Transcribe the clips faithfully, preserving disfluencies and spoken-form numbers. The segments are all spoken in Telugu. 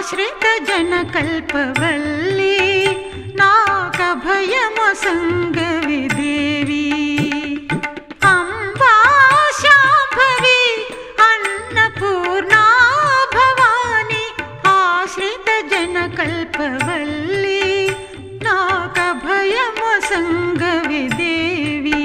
आश्रित जन कल्पवल्ली नाकभयमसङ्गवि देवी अम्बा शाम्भवी अन्नपूर्णा भवानी आश्रित जन कल्पवल्ली नाकभयमसङ्गवि देवी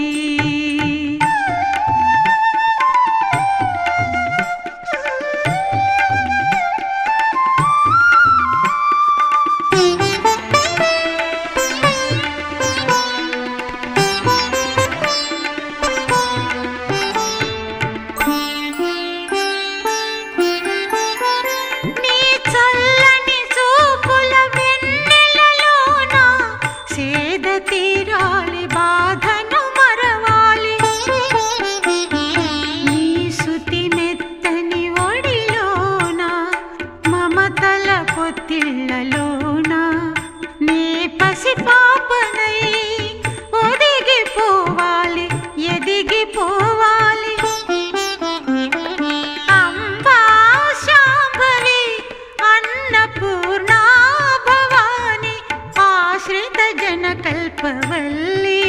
कल्पवल्ली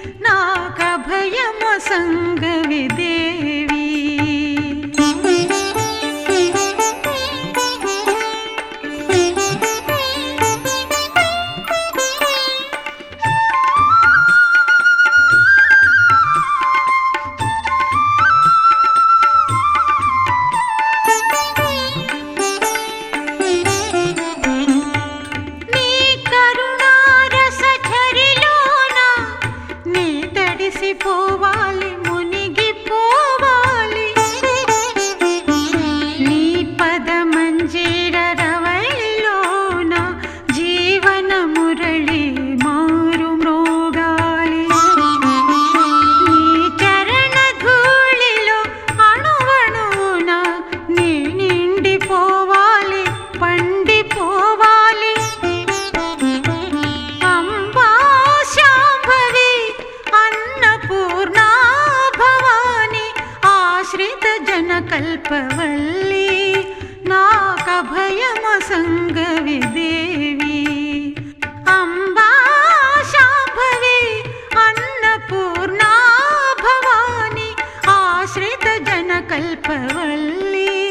नाकभयमसङ्गवि देवी పోవాలి మునిగి పోవాలి నీ పద మంజీర రవైలోన జీవన మురళి మారు మ్రోగాలి నీ చరణ ధూళిలో అణువణువున నీ నిండిపోవాలి పండిపోవాలి అంబా శాంభవి अन्नपूर्णा भवानी आश्रित जन कल्पवल्ली नाकभयमसङ्गवि देवी अम्बा शाम्भवी अन्नपूर्णा भवानी आश्रित जन कल्पवल्ली